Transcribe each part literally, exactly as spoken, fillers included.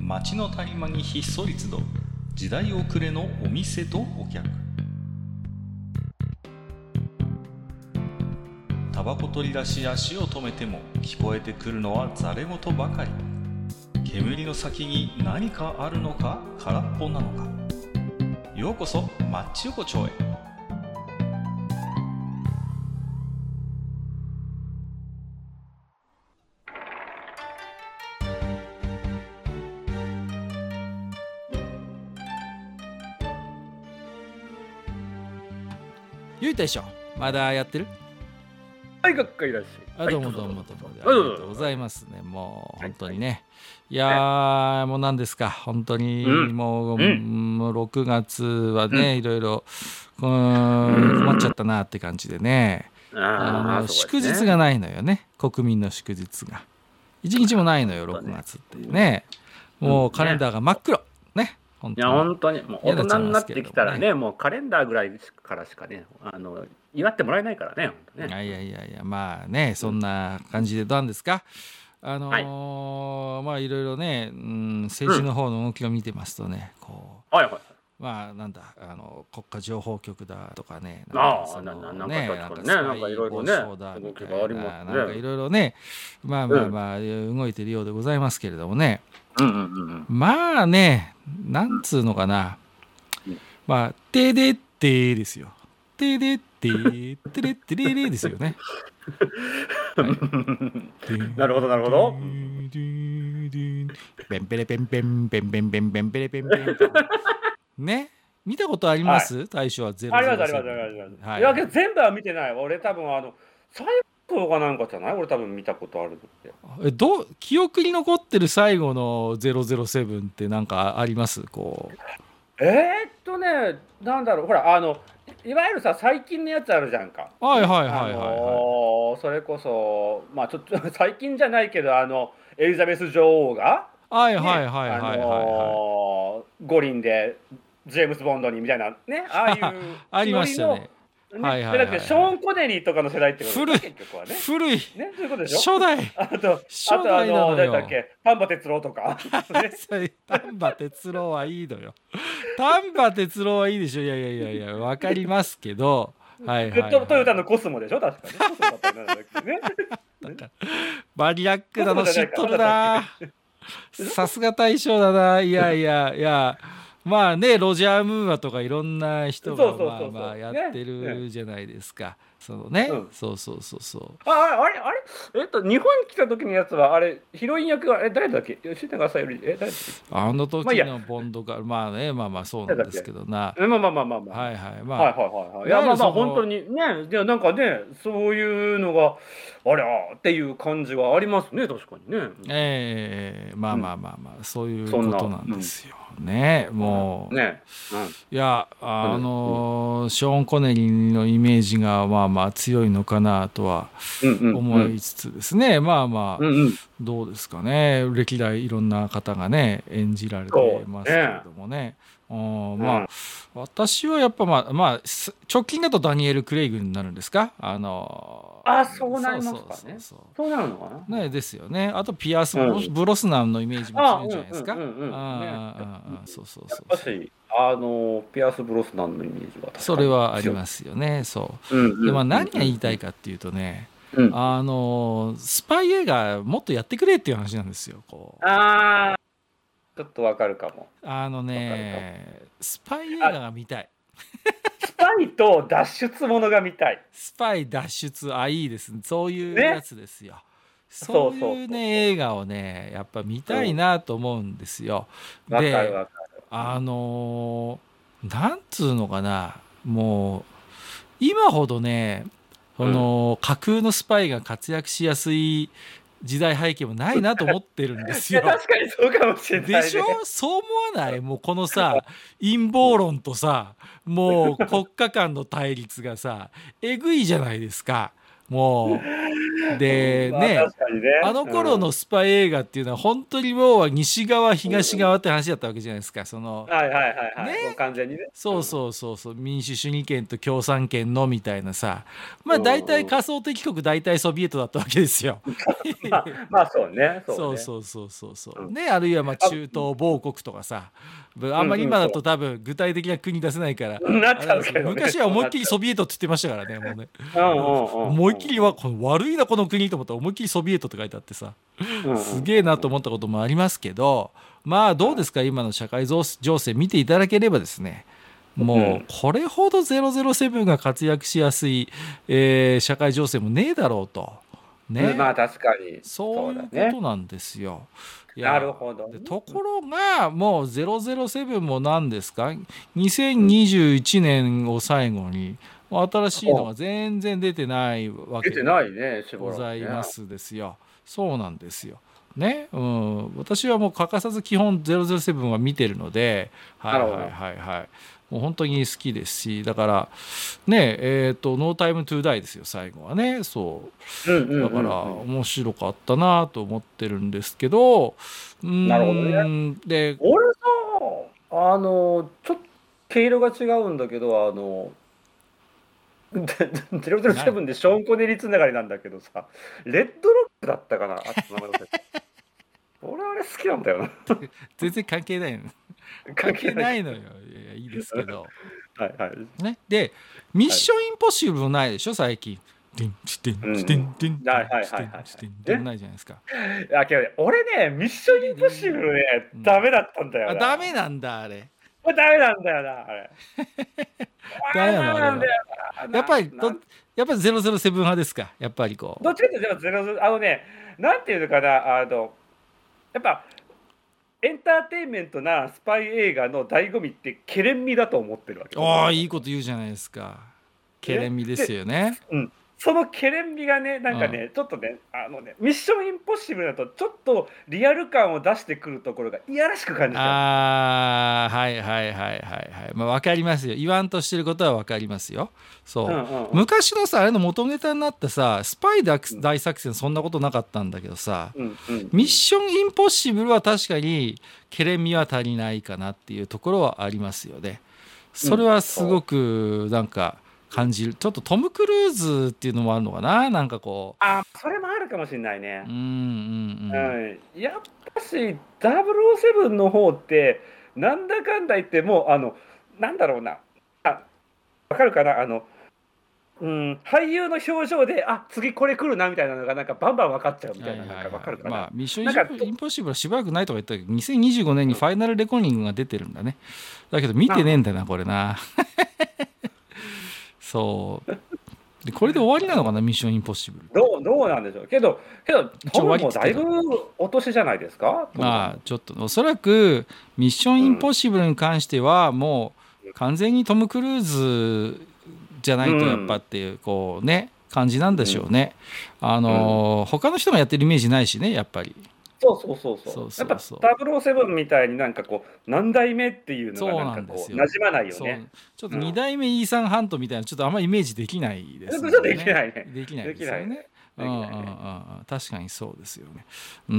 街の谷間にひっそり集う時代遅れのお店とお客。タバコ取り出し足を止めても聞こえてくるのはざれ言ばかり。煙の先に何かあるのか空っぽなのか。ようこそマッチ横丁へ。 ゆいたでしょ、まだやってる？ はい、学会いらっしゃい。 あ、どうもどうもどうも、 はい、 ありがとうございますね。もう本当にね、いやーもう何ですか、本当にもう、 うん、 もうろくがつはね、いろいろうーん困っちゃったなって感じでね、あの祝日がないのよね、国民の祝日が一日もないのよ、ろくがつっていうね。もうカレンダーが真っ黒ね。本当にいや本当にもう大人になってきたらね、もうカレンダーぐらいからしかね、あの祝ってもらえないからね。 本当ね。いやいやいや、まあね、そんな感じでどうなんですか。あのーはい、まあいろいろね、うん、政治の方の動きを見てますとね、こう、はいはい、 まあなんだ、あの国家情報局だとかね、 ああ、なんかね、なんかスパイ防止法だみたいな、 なんかいろいろね、まあまあまあ動いてるようでございますけれどもね。 うんうんうん、 まあね、なんつうのかな、まあてでってですよ。てでっててれってれれですよね。 はい、なるほどなるほど。 ペンペレペンペンペンペンペンペンペレペンペンね、見たことあります？はい、大将はゼロゼロセブン。 ありますありますあります。はい、いやけど全部は見てない。俺多分あの最後がなんかじゃない？俺多分見たことあるって。 え、どう記憶に残ってる最後のゼロゼロセブンってなんかあります？こう。 えー、っとね、なんだろう、ほらあのいわゆるさ最近のやつあるじゃんか。 はいはいはいはいはい。あのー、それこそまあちょっと最近じゃないけど、あのエリザベス女王が、 はいはいはいはいはい、はい、あのー、五輪でジェームズボンドにみたいなね、ああいうありましたね。 ね、はいはいはいはい、だってショーン・コネリーとかの世代ってことですね、結局はね。 古い。 ね、そういうことでしょ。 初代。 あと、あとあの、誰だっけ、丹波哲郎とか。 丹波哲郎はいいのよ。丹波哲郎はいいでしょ。いやいやいやいや、わかりますけど。はいはい、はい。 トヨタのコスモでしょ、確かに。コスモだったんだっけね。 バリラックだの知っとるな。さすが大将だな。いやいやいや。まあね、ロジャー・ムーアとかいろんな人がまあまあやってるじゃないですか。そのね、うん、そうそうそうそう。 ああれあれえっと日本来た時のやつはあれヒロイン役はえ誰だっけ？吉永小百合え誰だっけ？ あの時のボンドがまあねまあまあそうなんですけどな。 まあまあまあまあまあはいはいまあはいはいはい。いやまあまあ本当にね、いやなんかねそういうのがあれあっていう感じはありますね、確かにね。 ええー、まあまあまあまあ、うん、そういうことなんですよ。ね、もう、 ね、うん、 いやあの、うん、ショーン・コネリーのイメージがまあまあ強いのかなとは思いつつですね、うんうんうん、まあまあ、うんうん、どうですかね、歴代いろんな方がね演じられてますけれどもね、うん、まあ、うん、私はやっぱまあまあ直近だとダニエル・クレイグになるんですか、あのあ、そうなりますかね。そうなるのかな。 ねですよね。あとピアス・ブロスナンのイメージも強いんじゃないですか。そうそうそう。 やっぱりあのピアス・ブロスナンのイメージはそれはありますよね。そう。でまあ何が言いたいかっていうとね、あのスパイ映画もっとやってくれっていう話なんですよ。こう。 ああ、ちょっとわかるかも。 あのね、スパイ映画が見たい。 スパイと脱出ものが見たい。 スパイ脱出、あ、いいですね。そういうやつですよ。ね、そういうね映画をねやっぱ見たいなと思うんですよ。 うん、で、わかるわかる。 あのー、なんつうのかな、もう今ほどね、この架空のスパイが活躍しやすい時代背景もないなと思ってるんですよ。 確かにそうかもしれない、ね、 でしょ？そう思わない？もうこのさ陰謀論とさもう国家間の対立がさえぐいじゃないですか。もうでまあね、 確かにね。 あの頃のスパイ映画っていうのは本当にもう西側東側って話だったわけじゃないですか。そのはいはいはいはい。 ね、 もう完全にね。 そうそうそうそう、民主主義権と共産権のみたいなさ、まあ大体仮想敵国大体ソビエトだったわけですよ。 まあ、まあそうね。 そそうね。 そうそうそうそう、 うんね、あるいはまあ中東某国とかさ、あんまり今だと多分具体的な国出せないから、 なっちゃうあれけどね。 昔は思いっきりソビエトって言ってましたからね、もうね。 うんうんうんうん。 思いっきりはこの悪いなこの国と思ったら思いっきりソビエトって書いてあってさ、 うんうんすげえなと思ったこともありますけど、まあどうですか、今の社会情勢見ていただければですね、もうこれほどゼロゼロセブンが活躍しやすい、えー社会情勢もねえだろうと。ね、 まあ確かに。 そういうことなんですよ。いやなるほど。 でところがもうゼロゼロセブンも何ですか、にせんにじゅういちねんを最後に新しいのが全然出てないわけ出てないね、しばごらくねざいますですよ。そうなんですよ。ね、うん、私はもう欠かさず基本ゼロゼロセブンは見てるので、はいはいはいはい、もう本当に好きですし、だからねえっ、ー、とノータイムトゥーダイですよ最後はね。そうだから面白かったなと思ってるんですけど、 うん、なるほどね。で俺さあのちょっと毛色が違うんだけど、あのゼロゼロセブンでショーン・コネリーつながりなんだけどさ、レッドロックだったかな、あ名前の俺あれ好きなんだよな。 全然関係ないの。関係ないのよ。いやいいですけど。 はいはいね、でミッションインポッシブルもないでしょ最近。ディンチディンチディンディンはいはいはいはいでもないじゃないですか。 いやけど俺ねミッションインポッシブルねダメだったんだよな。 ダメなんだあれ。 これダメなんだよなあれ。 ダメなんだよな。やっぱりどやっぱりゼロゼロセブン派ですか。やっぱりこう。 どっちかというとゼロゼロあのねなんていうのかな、あのやっぱエンターテインメントなスパイ映画の醍醐味ってケレン味だと思ってるわけ。 ああいいこと言うじゃないですか。ケレン味ですよね。 うん。そのケレン味がねなんかね、うん、ちょっとねあのねミッションインポッシブルだとちょっとリアル感を出してくるところがいやらしく感じちゃう。 ああはいはいはいはいはい。まあ分かりますよ。言わんとしてることは分かりますよ。そう、うんうんうん、昔のさあれの元ネタになったさスパイ大作戦そんなことなかったんだけどさ、うんうんうん、ミッションインポッシブルは確かにケレン味は足りないかなっていうところはありますよね。それはすごくなんか感じる。ちょっとトム・クルーズっていうのもあるのかな、なんかこう。あ、それもあるかもしれないね。 うんうんうん、 うん、やっぱしダブルオーセブンの方ってなんだかんだ言ってもうあのなんだろうな、あ、わかるかな、あの、うん、俳優の表情であ次これ来るなみたいなのがなんかバンバン分かっちゃうみたいな、なんかわかるかな。 まあミッションインポッシブルはしばらくないとか言ったけどにせんにじゅうごねんにファイナルレコーニングが出てるんだね。だけど見てねえんだなこれな。そうでこれで終わりなのかなミッションインポッシブル。 どうどうなんでしょうけどけどトムもだいぶお年じゃないですか。 まあちょっとおそらくミッションインポッシブルに関してはもう完全にトム・クルーズじゃないとやっぱっていうこうね感じなんでしょうね。あの他の人がやってるイメージないしねやっぱり。 そうそうそうそう。そうそうそうやっぱダブルオーセブンみたいになんかこう何代目っていうのがなんかこう馴染まないよね。 ちょっとに代目イーサン・ハントみたいなちょっとあんまりイメージできないですね。 できないね。 できないですよね。確かにそうですよね。うん、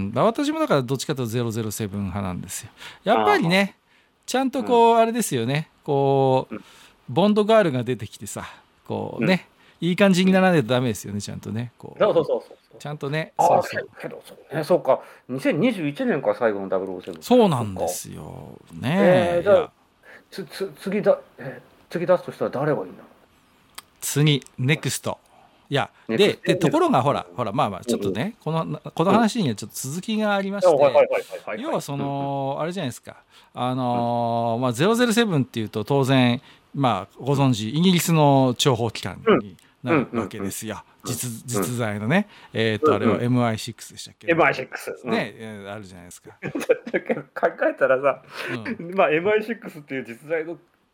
私もだからどっちかというとゼロゼロセブン派なんですよ。やっぱりねちゃんとこうあれですよね。こうボンドガールが出てきてさこうねいい感じにならないとダメですよねちゃんとね。こうそうそうそうそう。 ちゃんとね。 そうそうけどそうね、そうか。にせんにじゅういちねんか最後のダブルオーセブン。 そうなんですよ。ねえ。 じゃあつつ次だ、えー、次出すとしたら誰がいいんだろう。 次ネクスト。いやででところがほらほらまあまあちょっとね、うん、このこの話にはちょっと続きがありまして、要はそのあれじゃないですか。あのー、まあゼロゼロセブンっていうと当然まあご存知イギリスの諜報機関になるわけですよ。実, 実在のね、えっとあれは エムアイシックス でしたっけ、 エムアイシックスね、あるじゃないですか。 考えたらさ、まあ エムアイシックス っていう実在の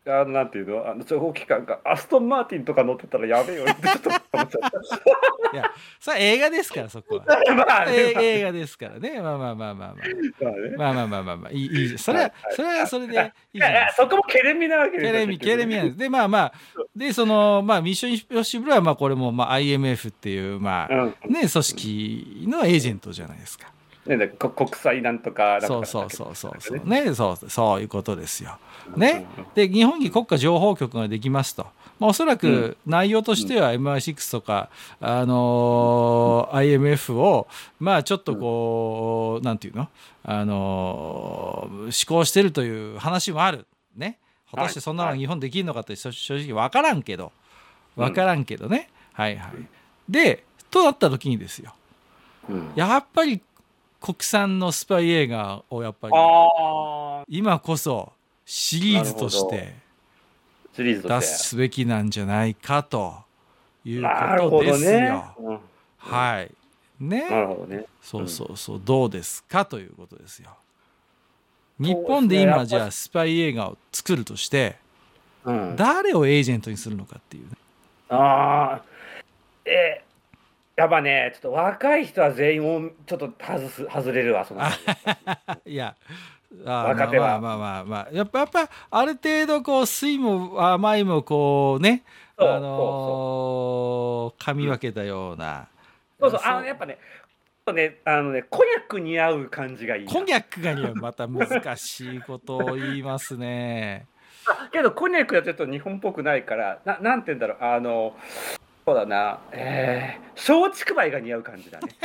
あのなんていうの、あの情報機関がアストンマーティンとか乗ってたらやべえよってちょっと思っちゃった。 いや、それは映画ですから、そこは。 まあね、 え映画ですからね。まあまあまあまあまあ。 まあね。 まあまあまあまあまあ、いい、いいじゃん。それは、それはそれでいいいやいや、 じゃないですか。 そこもケレミなわけですよ。 ケレミ、ケレミなん結です。で、まあまあ、で、その、まあ、ミッションインポッシブルは、まあ、これも、まあ、アイエムエフ っていう、まあ、 局ねね、組織のエージェントじゃないですか。 うん。ね、こ国際なんとか、なんとかそうそうそうそうそうね、そうそういうことですよ。ね、 うんうんで日本に国家情報局ができますと、まあ、おそらうく内容としては エムアイシックス とか、あのー アイエムエフ をまあちょっとこう、なんていうの、あのー、施行してるという話もあるね。果たしてそんなの日本できるのかって正直分からんけど分からんけどね、うん、はいはい。でとなった時にですよ、うん、やっぱり国産のスパイ映画をやっぱり今こそシリーズとして出すべきなんじゃないかということですよ。ね、うん、はいね。 なるほどね。 そうそうそう、どうですかということですよ。日本で今じゃあスパイ映画を作るとして、うん、誰をエージェントにするのかっていうね。 ああ、えー、やっぱね、ちょっと若い人は全員をちょっと外す外れるわ、そのいや、あ若手はまあまあまあまあ、やっぱやっぱある程度こう酸いも甘いもこうね、あのー、噛み分けたような。 そうそう、あのやっぱね。ね、あのね、コニャックに合う感じがいい。 コニャックが似合う、また難しいことを言いますね。 あけどコニャックはちょっと日本っぽくないから、ななんて言うんだろう、あのそうだな、えー、松竹梅が似合う感じだね。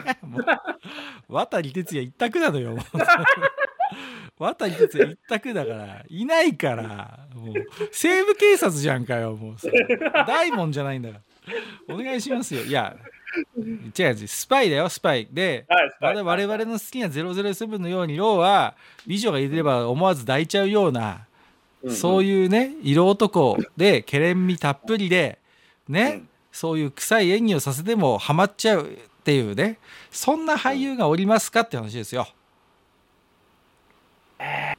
渡哲也一択なのよ。渡哲也一択だからいないから、もう西部警察じゃんかよ、もう大門じゃないんだからお願いしますよ。いや違う、スパイだよ、スパイで、はい、我々の好きなゼロゼロセブンのように、要は美女がいれば思わず抱いちゃうような、うんうん、そういうね色男でけれんみたっぷりでね、うん、そういう臭い演技をさせてもハマっちゃうっていうね、そんな俳優がおりますかって話ですよ。 えー、やっ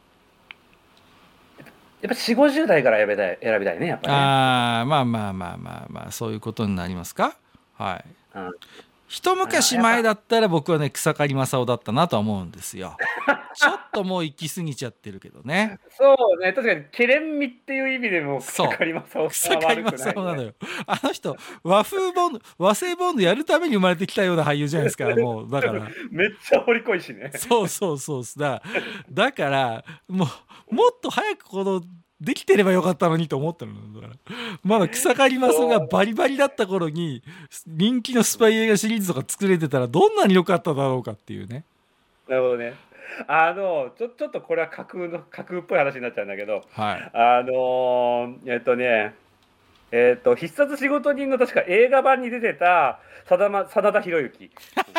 ぱよんじゅう、ごじゅう代から選びたい、選びたいね、やっぱり、ね。 ああ、まあまあまあまあまあ、そういうことになりますか。はい。うん、一昔前だったら僕はね草刈正雄だったなとは思うんですよ。ちょっともう行き過ぎちゃってるけどね。 そうね、確かにケレン味っていう意味でも草刈正雄草刈正雄なのよ。あの人和風ボンド和製ボンドやるために生まれてきたような俳優じゃないですか。もうだからめっちゃ掘り濃いしね。 そうそうそうだだからもうもっと早くこのできてればよかったのにと思ったの。だからまだ草刈正雄がバリバリだった頃に人気のスパイ映画シリーズとか作れてたらどんなに良かっただろうかっていうね。 なるほどね。あのちょちょっとこれは架空の架空っぽい話になっちゃうんだけど、 はい、 あのえっとねえっと必殺仕事人の確か映画版に出てた真田真田広之。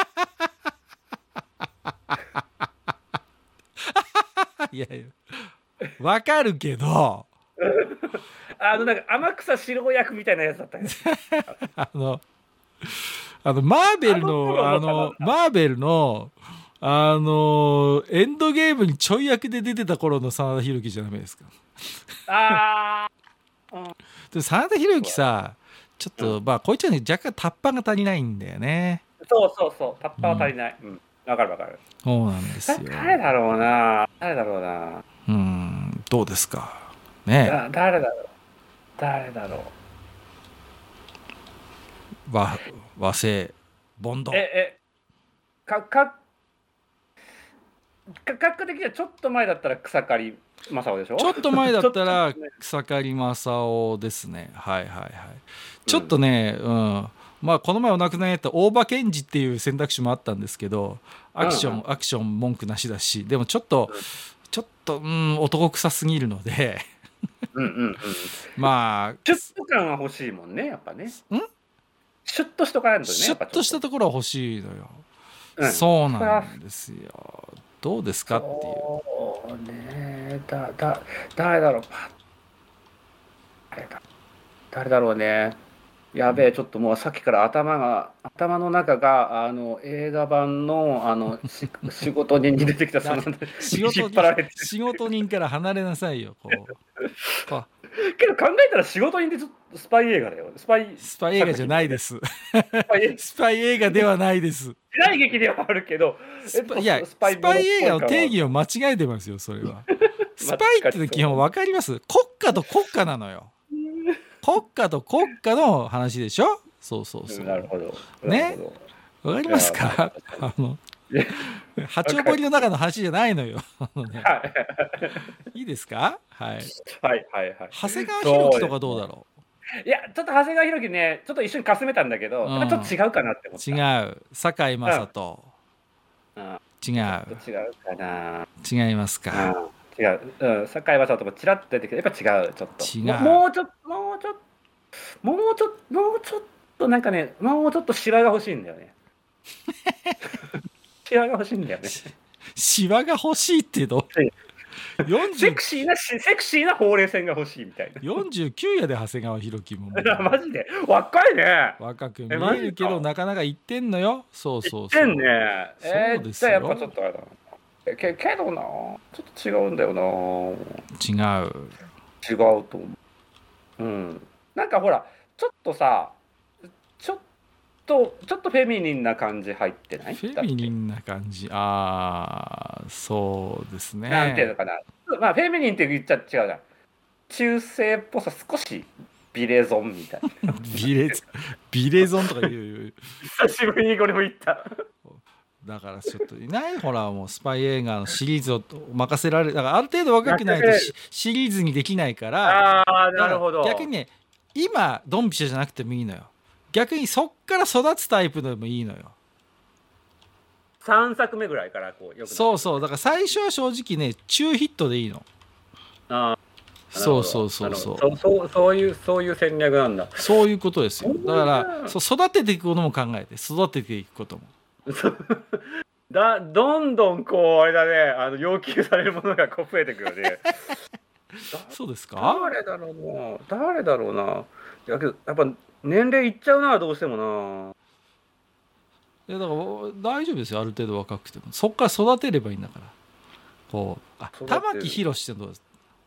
いやいやわかるけどあのなんか天草四郎役みたいなやつだったんです。 あのあのマーベルのあのマーベルのあのエンドゲームにちょい役で出てた頃の真田広之じゃダメですか。 ああ、うん、 で真田広之さちょっと、うん、まあこいつはね若干タッパが足りないんだよね。 そうそうそうタッパは足りない。うん、うん、分かる分かる。 そうなんですよ。 誰だろうな誰だろうな。 うん、どうですかね。 だ誰だろう誰だろう。 和和製ボンド。 ええかか価格的にはちょっと前だったら草刈正雄でしょ。 ちょっと前だったら草刈正雄ですね。はいはいはい。ちょっとね、うん、うん、まあこの前お亡くなりになった大場健二っていう選択肢もあったんですけど、アクション、うんうん、アクション文句なしだし、でもちょっと、うん、ちょっと、うん、男臭すぎるのでうんうん、うん、 まあシュッと感は欲しいもんねやっぱね。んシュッとしとかないとね。 シュッとしたところは欲しいのよ。うん、そうなんですよ。どうですかっていう。 そうね。だだ誰だろう。誰だ誰だろうね。 やべえ、ちょっともうさっきから頭が、頭の中が、あの、映画版の、あの、し仕事人に出てきた、その、 仕事引っ張られて。 仕事人から離れなさいよ、こう。こけど考えたら仕事人ってちょっとスパイ映画だよ。スパイ、 うスパイ映画じゃないです。 スパイ、 スパイ映画ではないです。 時代劇ではあるけど、 スパいや、スパイ映画の定義を間違えてますよ、それは。スパイって基本分かります。国家と国家なのよ。国家と国家の話でしょ。そうそうそう。 なるほど。 ね。わかりますか。あの八丁堀の中の話じゃないのよ。ね、いいですか。はい。 はいはいはい。 長谷川博己とかどうだろう。いや、ちょっと長谷川博己ね、ちょっと一緒にかすめたんだけど、うん、ちょっと違うかなって思った。 違う。堺雅人。うん、違う。 違うかな。 違いますか。 うん違う、うん、堺雅人ともちらっと出てきて、やっぱ違う、ちょっと。 違う。 もうちょっと、もうちょっと、もうちょっと、もうちょっと、なんかね、もうちょっとシワが欲しいんだよね。シワが欲しいんだよね。 シワが欲しいってどうセクシーな、セクシーなほうれい線が欲しいみたいな。 よんじゅうきゅうやで、長谷川博己も。 マジで若いね。 若く見えるけど、なかなか言ってんのよ。そうそうそう。言ってんね。 えー、そうですよ。 じゃあやっぱちょっとあれだな。け, けどな、ちょっと違うんだよな。 違う。 違うと思う。うん。なんかほら、ちょっとさ、ちょっと、ちょっとフェミニンな感じ入ってない？ フェミニンな感じ。ああ、そうですね。 なんていうのかな。まあ、フェミニンって言っちゃ違うじゃん。中性っぽさ、少しビレゾンみたいな。 ビレゾン、ビレゾンとか言う。 久しぶりにこれも言った。 だからちょっといないほらもうスパイ映画のシリーズを任せられるだからある程度若くないとシリーズにできないからああなるほど逆にね今ドンピシャじゃなくてもいいのよ逆にそっから育つタイプでもいいのよさんさくめぐらいからこうよくそうそうだから最初は正直ね中ヒットでいいのあそうそうそうそうそうそうそういうそういう戦略なんだそういうことですよだからそう育てていくことも考えて育てていくこともだどんどんこうあれだねあの要求されるものがこう増えてくるねそうですか誰だろうな誰だろうなやけどやっぱ年齢いっちゃうなどうしてもないやだから大丈夫ですよある程度若くてもそっから育てればいいんだからこうあ玉木宏ってどうです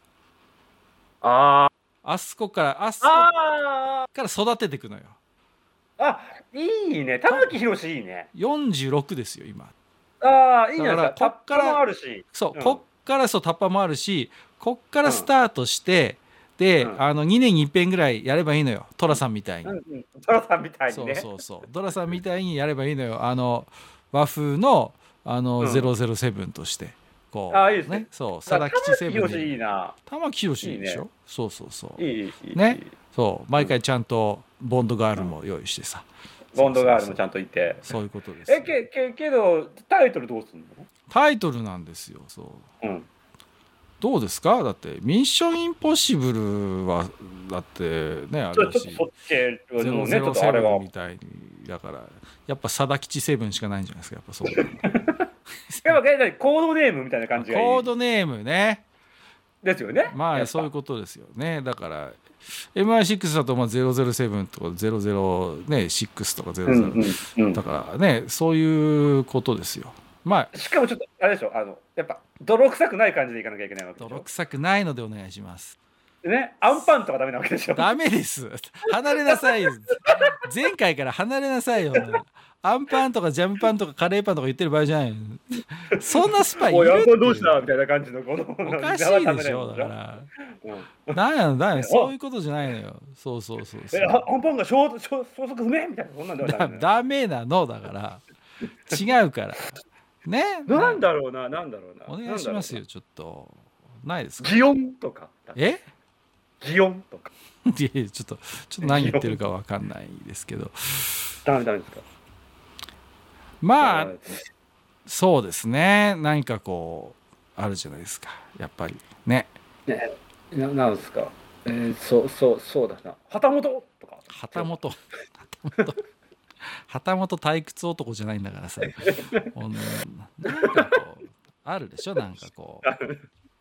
ああそこからあそこから育てていくのよあいいね玉木宏いいねよんじゅうろくですよ今ああいいじゃないですかこっからタッパもあるしそう、うん、こっからそうタッパもあるしこっからスタートして、うん、で、うん、あのにねんにいっぺんぐらいやればいいのよ寅さんみたいに、うんうん、 寅さんみたいにねそうそうそう寅さんみたいにやればいいのよあの和風のあの、うん、ゼロゼロセブンとしてこうあいいですねそう貞吉セブン玉木宏いいな玉木宏いいでしょいい、ね、そうそうそういいいいねそう毎回ちゃんとボンドガールも用意してさ、 うん、ボンドガールもちゃんといてそういうことですえけけけどタイトルどうすんのタイトルなんですよそう、うん、どうですかだってミッションインポッシブルはだってねあれだしゼロゼロセブンみたいにだからやっぱ貞吉セブンしかないんじゃないですかやっぱそうやっぱコードネームみたいな感じがいいコードネームねですよねまあそういうことですよねだから エムアイシックス だとまあゼロゼロセブンとかゼロゼロろくとかゼロゼロ、うんうんうん、だからねそういうことですよまあしかもちょっとあれでしょあのやっぱ泥臭くない感じでいかなきゃいけないわけでしょ泥臭くないのでお願いしますねアンパンとかダメなわけでしょダメです離れなさいよ前回から離れなさいよアンパンとかジャムパンとかカレーパンとか言ってる場合じゃないそんなスパイいるっておいどうしたみたいな感じのこのおかしいでしょだから何やの何やのそういうことじゃないのよそうそうそうそうアンパンが消消息不明みたいなそんなんではダメダメなのだから違うからねなんだろうななんだろうなお願いしますよちょっとないですか擬音とかえ擬音とかいやいやちょっとちょっと何言ってるか分かんないですけどダメダメですかまあそうですね何かこうあるじゃないですかやっぱりねねななんですかえー、そうそうそうだな旗本とか旗本旗本旗本退屈男じゃないんだからさなんかこうあるでしょなんかこう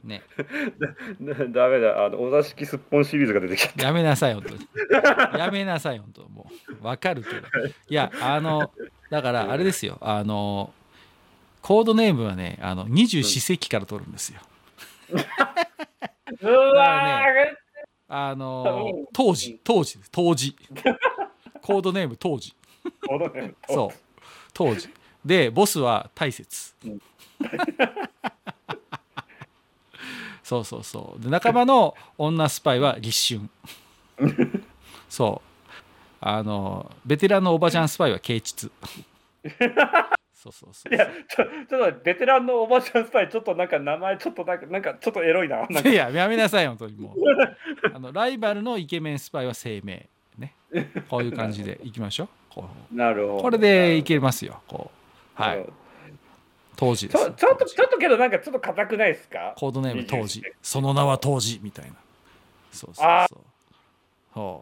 ね。 ダメだ、あのお座敷すっぽんシリーズが出てきた。 やめなさい本当に。やめなさい本当もうわかるけど。いやあのだからあれですよ、あのコードネームはね、あの二十四節気から取るんですよ。 うわー、 ね、あの当時当時当時コードネーム当時。そう当時でボスは大雪。そうそうそうで仲間の女スパイは立春。そうあのベテランのおばちゃんスパイは啓蟄。そうそうそう。 いやちょちょっとベテランのおばちゃんスパイちょっとなんか名前ちょっとなんかなんかちょっとエロいな。 いややめなさい本当にもう。あのライバルのイケメンスパイは生命ね。こういう感じでいきましょう。こうなるほど。 これでいけますよ。こうはい。当時です。 ちょちょっとちょっとけどなんかちょっと硬くないですか？ コードネーム当時。その名は当時みたいな。そうそうそう。そう。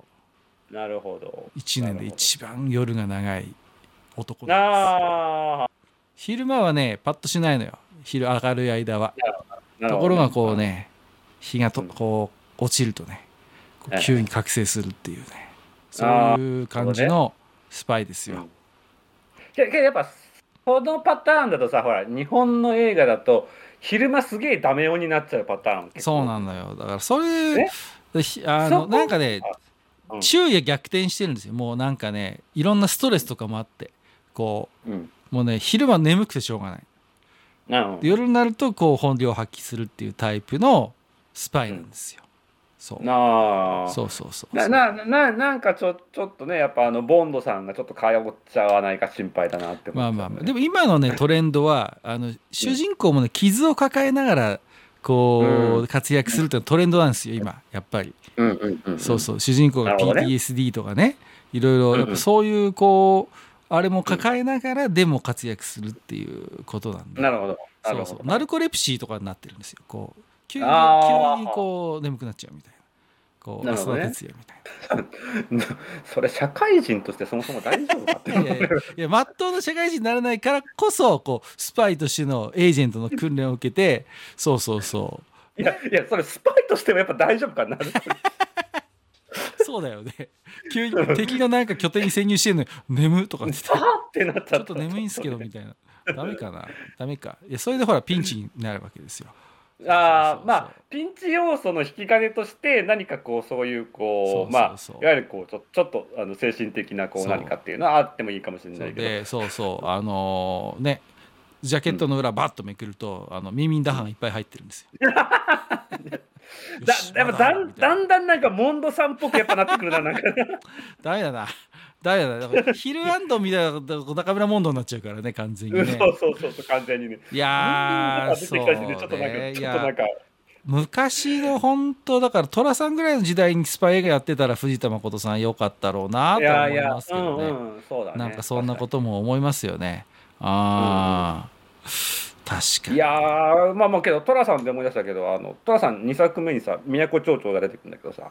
なるほど。 一年で一番夜が長い男です。 あ昼間はねパッとしないのよ。昼明るい間は。ところがこうね日がとこう落ちるとね急に覚醒するっていうねそういう感じのスパイですよ。 けけやっぱこのパターンだとさ、ほら日本の映画だと昼間すげえダメ男になっちゃうパターン。 そうなんだよ。だからそれあのなんかね昼夜逆転してるんですよ。もうなんかねいろんなストレスとかもあってこう、うん、もうね昼間眠くてしょうがない。うん、夜になるとこう本領を発揮するっていうタイプのスパイなんですよ。うん、そうなそうそうそうななななんかちょちょっとねやっぱあのボンドさんがちょっと通っちゃわないか心配だなって思って、ね、 まあまあまあでも今のねトレンドはあの主人公もね傷を抱えながらこう、うん、活躍するっていうのトレンドなんですよ今やっぱり。うんうんうんうん、そうそう主人公が ピーティーエスディー とかねいろいろやっぱそういうこうあれも抱えながらでも活躍するっていうことなんで。 なるほど。 そうそうナルコレプシーとかになってるんですよ。こう急に急にこう眠くなっちゃうみたいな。こう浅田哲也みたいな。 それ社会人としてそもそも大丈夫かって。いやいや真っ当な社会人にならないからこそこうスパイとしてのエージェントの訓練を受けてそうそうそう。 いやいやそれスパイとしてもやっぱ大丈夫かな。 そうだよね。急に敵のなんか拠点に潜入してるのに眠とかって言ってなっちゃったちょっと眠いんすけどみたいな。ダメかなダメか。いやそれでほらピンチになるわけですよ。 ああまあピンチ要素の引き金として何かこうそういうこうまあいわゆるこうちょちょっとあの精神的なこう何かっていうのはあってもいいかもしれないけど。 でそうそうあのー、ねジャケットの裏バッとめくると、うん、あの耳打飯いっぱい入ってるんですよ。 だやっぱだんだんだんなんかモンドさんっぽくやっぱなってくるななんか。 ダメだな。ダメだな。だからヒルアンドみたいな中村モンドになっちゃうからね完全にね。 そうそうそうそう完全にね。 いやーそうね。ちょっとなんかちょっとなんか。昔の本当だから寅さんぐらいの時代にスパイ映画やってたら藤田誠さん良かったろうなと思いますけどね。なんかそんなことも思いますよね。ああ、うん、確かに。 いやーまあまあけど寅さんで思い出したけどあの寅さんにさくめにさ宮古町長が出てくるんだけどさ。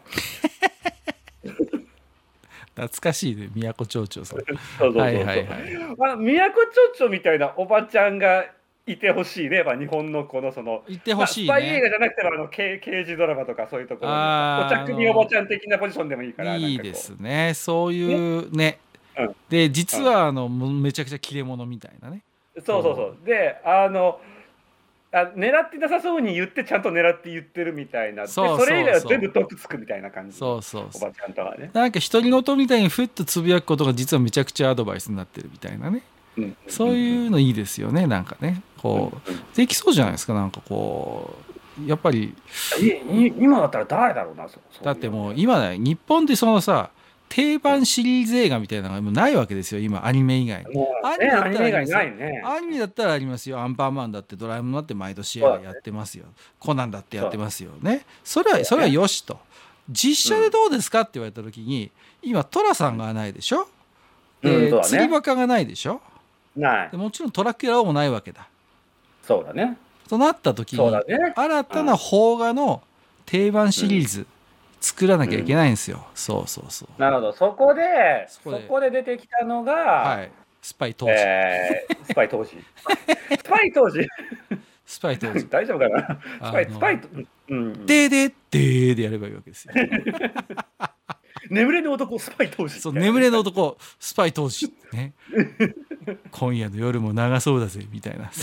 懐かしいね宮古町長さん。 そうそうそうそう。はいはいはい。まあ宮古町長みたいなおばちゃんがいてほしいね、まあ、日本のこのそのいてほしいね、 まあ、スパイ映画じゃなくてもあの刑事ドラマとかそういうところにお茶組おばちゃん的なポジションでもいいからいいですねそういうね、ね、うん、で実はあの、うん、めちゃくちゃ切れ者みたいなねそうそうそうであのあ狙ってなさそうに言ってちゃんと狙って言ってるみたいなそうそうそうそれ以外は全部毒つくみたいな感じそうそうそうおばちゃんとはねなんか独り言みたいにふっとつぶやくことが実はめちゃくちゃアドバイスになってるみたいなねうん、そういうのいいですよねなんかねこう、うん、できそうじゃないですかなんかこうやっぱり今だったら誰だろうなだってもう今だ日本でそのさ定番シリーズ映画みたいなのがもうないわけですよ今アニメ以外に、アニメだったらありますよ、ね、アニメだったらありますよアンパンマンだってドラえもんだって毎年やってますよ、ね、コナンだってやってますよねそれはそれはよしと実写でどうですかって言われた時に今寅さんがないでしょで、うんね、釣りバカがないでしょないでもちろんトラキュラもないわけだそうだねとなった時に、ね、新たな邦画の定番シリーズ作らなきゃいけないんですよ、うん、そうそうそうなるほどそこでそこ で, そこで出てきたのが、 はい、スパイ当時、 えー、スパイ当時スパイ当時スパイ当時大丈夫かなスパイスパイうんででででやればいいわけですよ眠れぬ男スパイ当時そう眠れぬ男スパイ当時ね今夜の夜も長そうだぜみたいな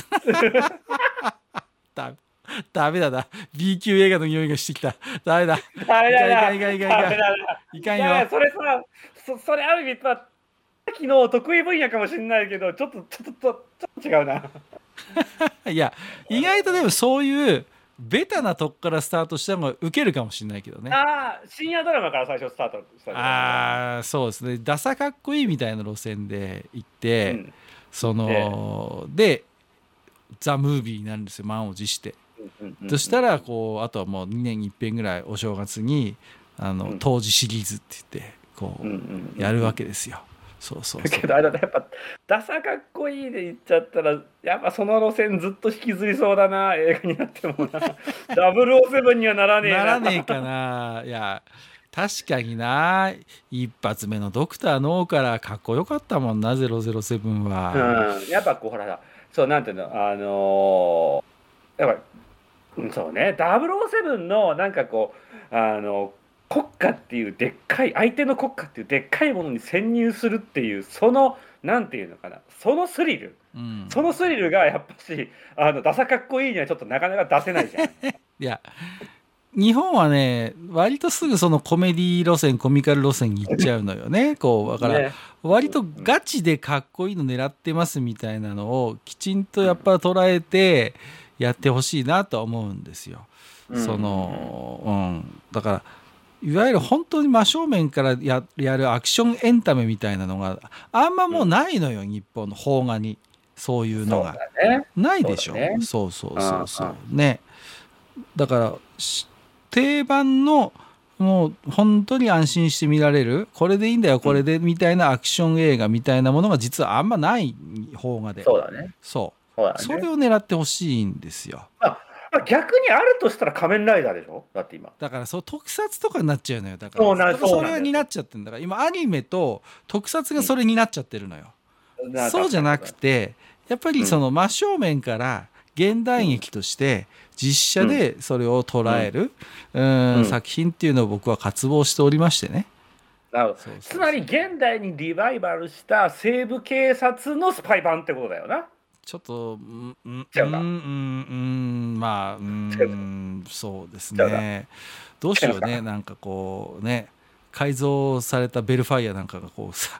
だダメだな B 級映画の匂いがしてきたダメだダメだいかんいかんいかんいかんいかんよそれさ そ, それある意味さっきの得意分野かもしれないけどちょっとちょっとちょっと違うないや意外とでもそういうベタなとこからスタートしたのがウケるかもしれないけどね。 ああ深夜ドラマから最初スタートしたああそうですねダサかっこいいみたいな路線で行って、うん、そのでザ・ムービーになるんですよ満を持して、うんうんうん、そしたらこうあとはもうにねんにいっぺんぐらいお正月にあの、うん、当時シリーズって言ってこうやるわけですよ。そうそうそうけどあれだやっぱダサかっこいいで言っちゃったらやっぱその路線ずっと引きずりそうだな映画になってもなダブルオーセブンにはならねえなならねえかないや確かにな一発目のドクターノーからかっこよかったもんなゼロゼロセブンは、 うん、やっぱこうほらそうなんていうのあのー、やっぱそうねダブルオーセブンのなんかこうあの国家っていうでっかい相手の国家っていうでっかいものに潜入するっていうそのなんていうのかなそのスリル、うん、そのスリルがやっぱしあのダサかっこいいにはちょっとなかなか出せないじゃんいや日本はね割とすぐそのコメディ路線コミカル路線に行っちゃうのよねこうだから、ね、割とガチでかっこいいの狙ってますみたいなのをきちんとやっぱ捉えてやってほしいなとは思うんですよ、うん、その、うん、だからいわゆる本当に真正面から や, やるアクションエンタメみたいなのがあんまもうないのよ、うん、日本の邦画にそういうのがそうだ、ね、 ないでしょ そう,、ね、そうそうそうそうねだから定番のもう本当に安心して見られるこれでいいんだよこれでみたいなアクション映画みたいなものが実はあんまない邦画でそうだねそう、 そうだね、 それを狙ってほしいんですよ。 あ逆にあるとしたら仮面ライダーでしょだって今だからそう特撮とかになっちゃうのよだから そ, それになっちゃってるんだから今アニメと特撮がそれになっちゃってるのよ、うん、そうじゃなくてやっぱりその真正面から現代劇として実写でそれを捉える、うんうんうん、作品っていうのを僕は渇望しておりましてね。 なるほど。そうそうそうつまり現代にリバイバルした西部警察のスパイ版ってことだよな。 ちょっとうんうん違うかうんうんまあうんそうですねどうしようねなんかこうね改造されたベルファイアなんかがこうさ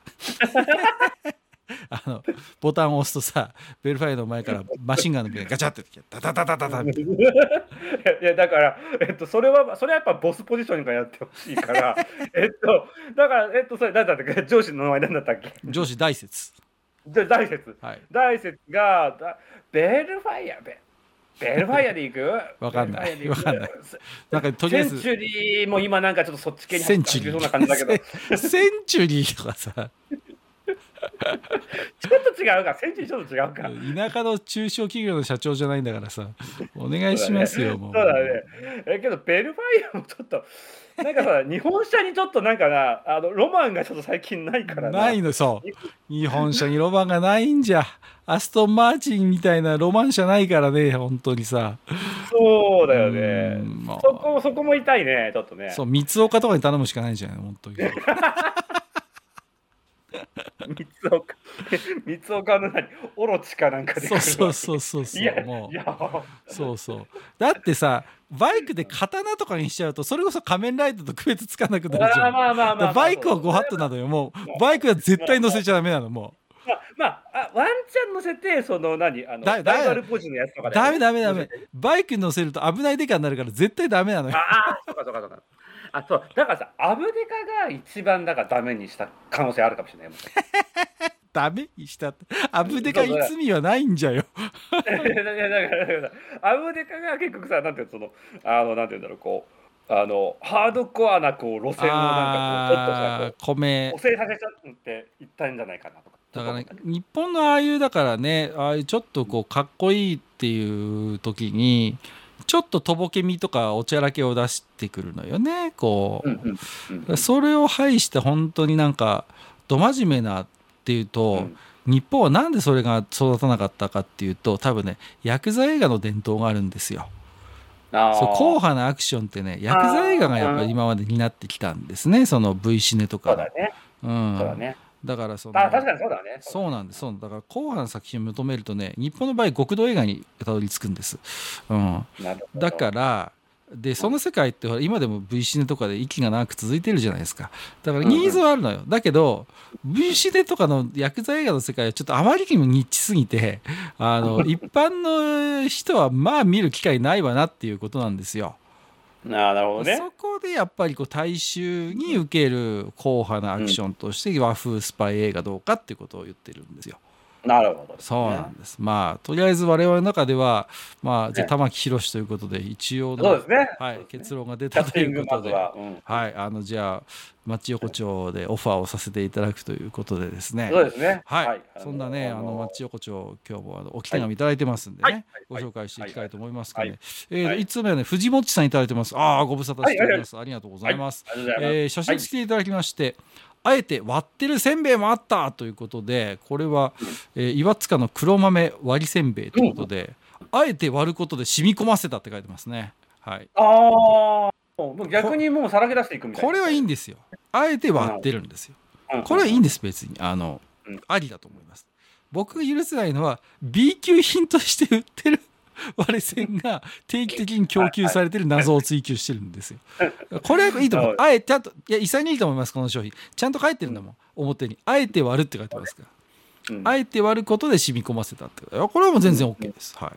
あのボタンを押すとさベルファイアの前からマシンガンのガチャってダダダダダダみたいな。いやだから、えっと、それはそれはやっぱボスポジションからやってほしいからえっとだからえっとそれ何だったっけ上司の名前何だったっけ上司大説大説、はい、大説がベルファイアベベルファイアでいくわかんないわかんないなんかとりあえずセンチュリーも今なんかちょっとそっち系に入ってそうな感じだけどセンチュリーとかさちょっと違うかセンチュリーちょっと違うか田舎の中小企業の社長じゃないんだからさお願いしますよもうそうだねえけどベルファイアもちょっとなんかさ日本車にちょっとなんかなあのロマンがちょっと最近ないからなないのそう日本車にロマンがないんじゃアストンマーチンみたいなロマン車ないからね本当にさそうだよね、まあ、そこそこも痛いねちょっとねそう三岡とかに頼むしかないじゃん本当に三岡三岡の何オロチかなんかでそうそうそうそうそういやもういやそうそうだってさバイクで刀とかにしちゃうとそれこそ仮面ライダーと区別つかなくなるじゃん。 まあまあまあまあ、 バイクはご法度なのよもうバイクは絶対乗せちゃダメなのもうまあ、まあ、あワンチャン乗せてその何あのライバルポジのやつとかダメダメダメバイクに乗せると危ないデカになるから絶対ダメなのよ。 ああそうかそうかそうかあそうだからさアブデカが一番だからダメにした可能性あるかもしれないダメにしたってアブデカに罪はないんじゃよだからだからアブデカが結局さなんていうそのあのなんていうんだろうこうあのハードコアなこう路線をなんかこうちょっとさこう米補正させちゃっていったんじゃないかなとかだから、ね、日本のああいうだからねああいうちょっとこうかっこいいっていう時にちょっととぼけみとかおちゃらけを出してくるのよねこう、うんうんうん、それを排して本当になんかど真面目なっていうと、うん、 日本はなんでそれが育たなかったかっていうと、多分ねヤクザ映画の伝統があるんですよ。 あそう硬派なアクションってねヤクザ映画がやっぱり今まで担ってきたんですね、その V シネとかの。 そうだね。 うん、 そうだね。 だからそのあ確かにそうだね。 そうなんです。そうだから硬派な作品を求めるとね、日本の場合極道映画にたどり着くんです。うん、 なるほど。 だからでその世界ってほら今でも V シネとかで息が長く続いてるじゃないですか。だからニーズはあるのよ、うんうん、だけど V シネとかのヤクザ映画の世界はちょっとあまりにもニッチすぎてあの一般の人はまあ見る機会ないわなっていうことなんですよ。 あなるほどね。 そこでやっぱりこう大衆に受ける硬派なアクションとして和風スパイ映画どうかっていうことを言ってるんですよ。 なるほど、ね、 そうなんです。まあとりあえず我々の中ではまあじゃあ玉木宏ということで一応の、 そうですね、 はい、 ね、 結論が出たということで、 は、うん、 はいあのじゃあ町横丁でオファーをさせていただくということでですね。 そうですね。 はい。 はい、 そんなねあの町横丁今日もあのお手紙いただいてますんでね、はい、ご紹介していきたいと思いますかね。はいえーはい、いつつめはね藤本さんいただいてます。ああご無沙汰しております、はいはいはい、ありがとうございます。はい、えー、写真付きでいただきまして。はい、あえて割ってるせんべいもあったということで、これは、えー、岩塚の黒豆割りせんべいということで、うん、あえて割ることで染み込ませたって書いてますね。はい、 ああもう逆にもうさらけ出していくみたいな。 これはいいんですよ。あえて割ってるんですよ。うん、これはいいんです。別にあの、うん、ありだと思います。僕が許せないのは B 級品として売ってる割れ線が定期的に供給されてる謎を追求してるんですよ。これはいいと思う。あえてちゃんといや潔いと思います。この商品ちゃんと書いてるんだもん、表にあえて割るって書いてますから、うん、あえて割ることで染み込ませたってこれはもう全然 OK です、はい、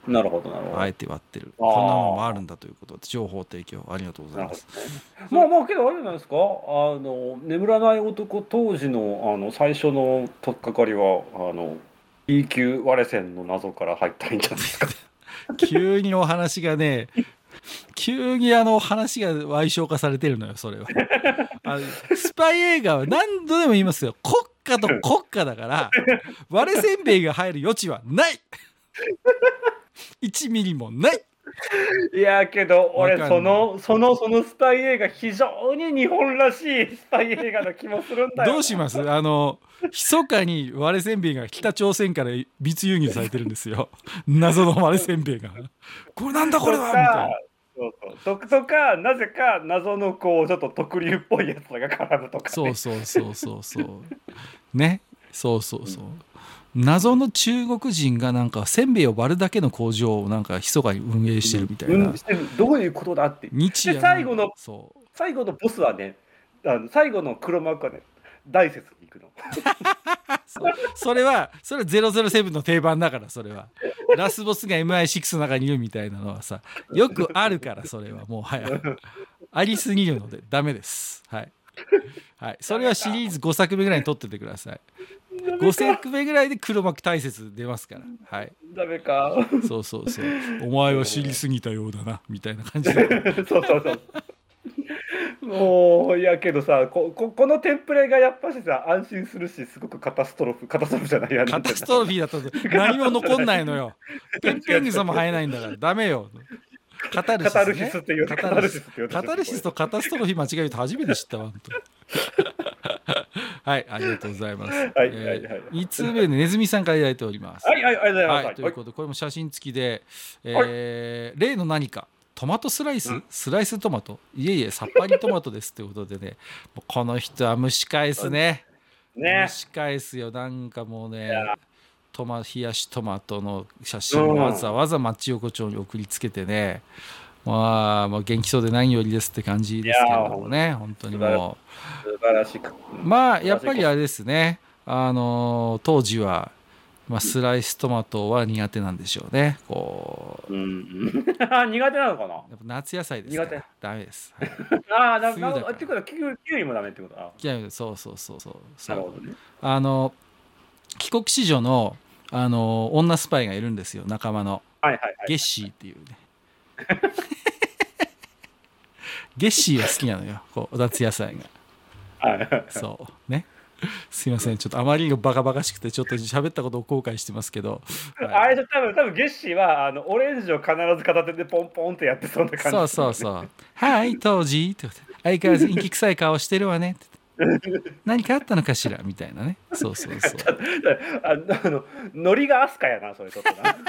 なるほどなるほど。 あえて割ってるこんなものもあるんだということで情報提供ありがとうございます。 まあまあけどあれじゃないですか、あの眠らない男当時のあの最初の取っかかりはあの B 級割れ線の謎から入ったんじゃないですか。 急にお話がね急にあの話が歪小化されてるのよそれは。あのスパイ映画は何度でも言いますよ、国家と国家だから割れせんべいが入る余地はないいちミリもない。 いやけど俺そのそのそのスパイ映画非常に日本らしいスパイ映画の気もするんだよ。 どうします？あの密かに割れせんべいが北朝鮮から密輸入されてるんですよ謎の割れせんべいがこれなんだこれはみたいな。 そうそうと, とかなぜか謎のこうちょっと特流っぽいやつが絡むとか、ね、 そうそうそうそうそうねそうそうそう、うん、謎の中国人がなんかせんべいを割るだけの工場をなんか密かに運営してるみたいな、うんうん、 どういうことだって日夜で最後のそう最後のボスはねあの最後の黒幕はね大説に行くのそ, それはそれはゼロゼロセブンの定番だから、それはラスボスが エムアイシックス の中にいるみたいなのはさよくあるから、それはもうはやありすぎるのでダメです。はい、はい、それはシリーズごさくめぐらいに撮っててください。ごさくめぐらいで黒幕大説出ますから。はい。 ダメか。 そうそうそう。お前は知りすぎたようだなみたいな感じで。 そうそうそう。もういやけどさ こ, こ, このテンプレがやっぱしさ安心するし、すごくカタストロフカタストロフじゃないやカタストロフィーだったと何も残んないのよ。ペンペングさんも生えないんだからダメよ。カタルシス、ね、カタルシスって言うカタルシスって言うカタルシスとカタストロフィー間違えると初めて知ったわ本当はい、ありがとうございます。はい、えーはいはい、いつつめでネズミさんからいただいております。 はいはい、ありがとうございます。 はい、ということでこれも写真付きで、えー、例の何かトマトスライス、うん、スライストマトいえいえさっぱりトマトですということでねこの人は蒸し返すね、ね蒸し返すよ。なんかもうねトマ冷やしトマトの写真をわざわざ町横丁に送りつけてね、まあ、まあ元気そうで何よりですって感じですけれどもね、本当にもう素晴らしくまあやっぱりあれですね、あの当時はまあ、スライストマトは苦手なんでしょうね。こう、うん、 苦手なのかな。やっぱ夏野菜ですからダメです。はい、 ああ、なるほど。ってことはキウイもダメってことだ。 キウイそうそうそうそうそう。 なるほどね。 あの帰国子女のあの女スパイがいるんですよ、仲間の。 はいはいはい、 ゲッシーっていうね。ゲッシーは好きなのよ。こう夏野菜が。はい、そうね。すいませんちょっとあまりにバカバカしくてちょっと喋ったことを後悔してますけど、 はい、あれ多分多分ゲッシーはあのオレンジを必ず片手でポンポンってやってそんな感じ、ね、 そうそうそうはい当時って相変わらず陰気臭い顔してるわねって何かあったのかしらみたいなね。そうそうそう。 あのノリがアスカやなそれちょっとな。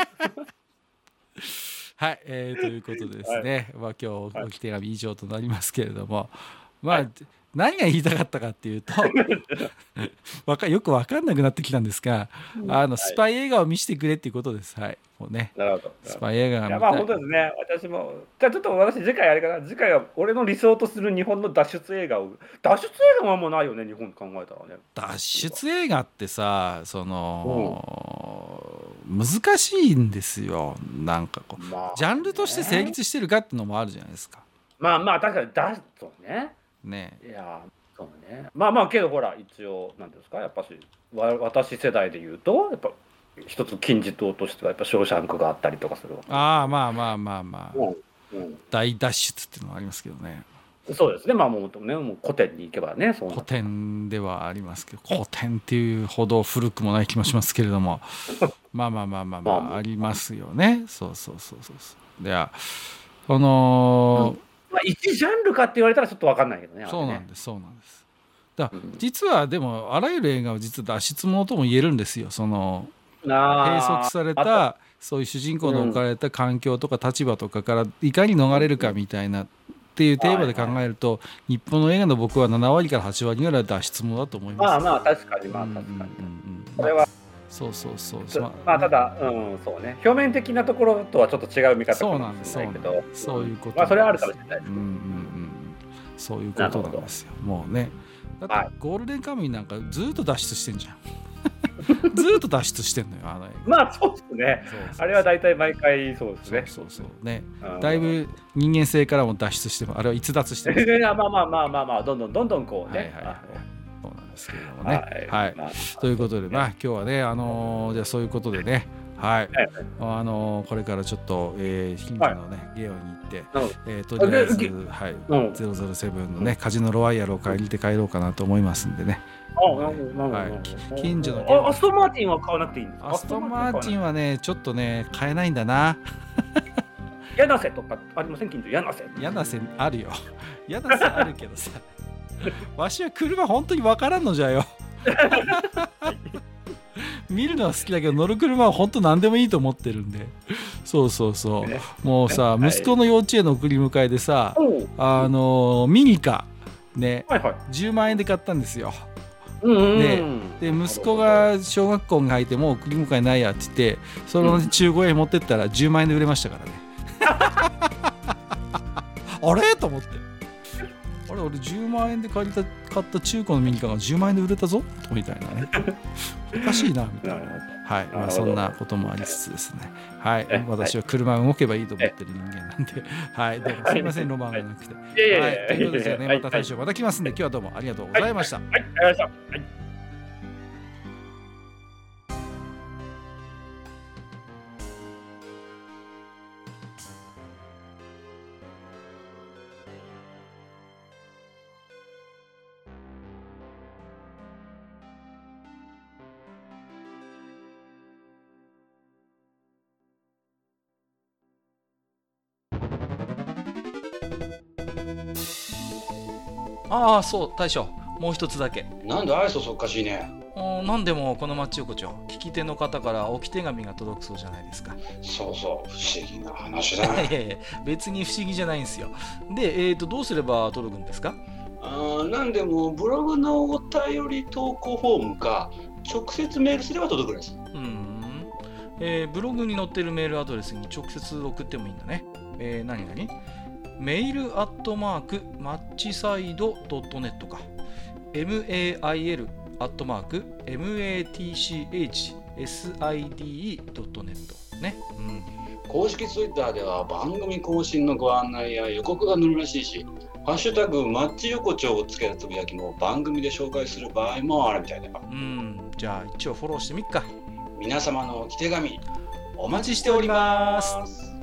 はい、えー、ということでですね、はい、まあ、今日置き手紙以上となりますけれども、まあ、はい、何が言いたかったかっていうとわかよく分かんなくなってきたんですが、あのスパイ映画を見せてくれっていうことです。はい、もうね。 なるほど。 スパイ映画が見たい。 いやまあ本当ですね。私もじゃあちょっと私次回あれかな。次回は俺の理想とする日本の脱出映画を脱出映画はもうないよね。日本考えたらね。 脱出映画ってさ、その、うん、難しいんですよ。なんかこう、まあね、ジャンルとして成立してるかっていうのもあるじゃないですか。 まあまあ確かに脱そうね。 ね。 いやそうね。まあまあけどほら一応なんですかやっぱし私世代で言うとやっぱ一つ金字塔としてはやっぱショーシャンクがあったりとかするわけ。 ああまあまあまあまあ。うんうん、大脱出っていうのはありますけどね。 そうですね。まあもうねもう古典に行けばね。そう古典ではありますけど古典っていうほど古くもない気もしますけれどもまあまあまあまあまあ、まあ、ありますよね。そうそうそうそうそう。ではこの、うんまあ、一ジャンルかって言われたらちょっと分かんないけどね。 そうなんです、そうなんです。だ実はでもあらゆる映画は実は脱出ものとも言えるんですよ。その閉塞されたそういう主人公の置かれた環境とか立場とかからいかに逃れるかみたいなっていうテーマで考えると、日本の映画の僕はななわりからはちわりぐらい脱出ものだと思います。 まあまあ確かにまあ確かに。それはそうそうそう。 まあただうんそうね表面的なところとはちょっと違う見方かもしれないけど、 そういうこと。 まあそれはあるかもしれないです。 うんうんうん。そういうことなんですよ。もうね。だってゴールデンカムイなんかずっと脱出してんじゃん。ずっと脱出してんのよあの映画。まあそうですね。あれは大体毎回そうですね。 そうそうそうね。だいぶ人間性からも脱出してもあれは逸脱してます。 まあまあまあまあまあまあどんどんどんどんこうね。 はいはいはい。そうなんですけれどもね。はい。ということでまあ今日はねあのじゃあそういうことでね。はい、あのこれからちょっと、えー、近所のね、ゲオに行って、えー、とりあえず、はい、ゼロゼロセブンのねカジノロワイヤルを借りて帰ろうかなと思いますんでね。近所のゲオ。 アストンマーティンは買わなくていいんですか？ アストンマーティンはねちょっとね買えないんだな。 柳瀬とかありません近所？柳瀬。 柳瀬あるよ。柳瀬あるけどさ、わしは車本当にわからんのじゃよ。見るのは好きだけど乗る車は本当何でもいいと思ってるんで、そうそうそう、ね、もうさ、ね、息子の幼稚園の送り迎えでさ、はい、あのミニカね、はいはい、じゅうまんえんで買ったんですよ。で, で息子が小学校に入ってもう送り迎えないやって言ってその中古屋に持ってったらじゅうまんえんで売れましたからね。あれと思ってあれ俺じゅうまんえんで借りた買った中古のミニカーがじゅうまんえんで売れたぞみたいなねおかしいなみたいな、はい、まあ、そんなこともありつつですね、はい、私は車が動けばいいと思ってる人間なんで、はい、どうもすいませんロマンがなくて、はい、ということでじゃあねまた大将また来ますんで今日はどうもありがとうございました。はい、ありがとうございました。はい。 ああそう大将もう一つだけ。 なんで愛想そっかしいね。 なんでもこの町横丁聞き手の方から置き手紙が届くそうじゃないですか。 そうそう不思議な話だね。 いやいや別に不思議じゃないんですよ。で、えーとどうすれば届くんですか？ あなんでもブログのお便り投稿フォームか直接メールすれば届くんです。 うん、えー、ブログに載ってるメールアドレスに直接送ってもいいんだね。えー、何何メールアットマークマッチサイドドットネットか mail アットマーク matchside ドットネットね、うん、 公式ツイッターでは番組更新のご案内や予告が載るらしいし、ハッシュタグマッチ横丁をつけたつぶやきも番組で紹介する場合もあるみたいだよ。 うん、じゃあ一応フォローしてみっか。 皆様のお手紙お待ちしております。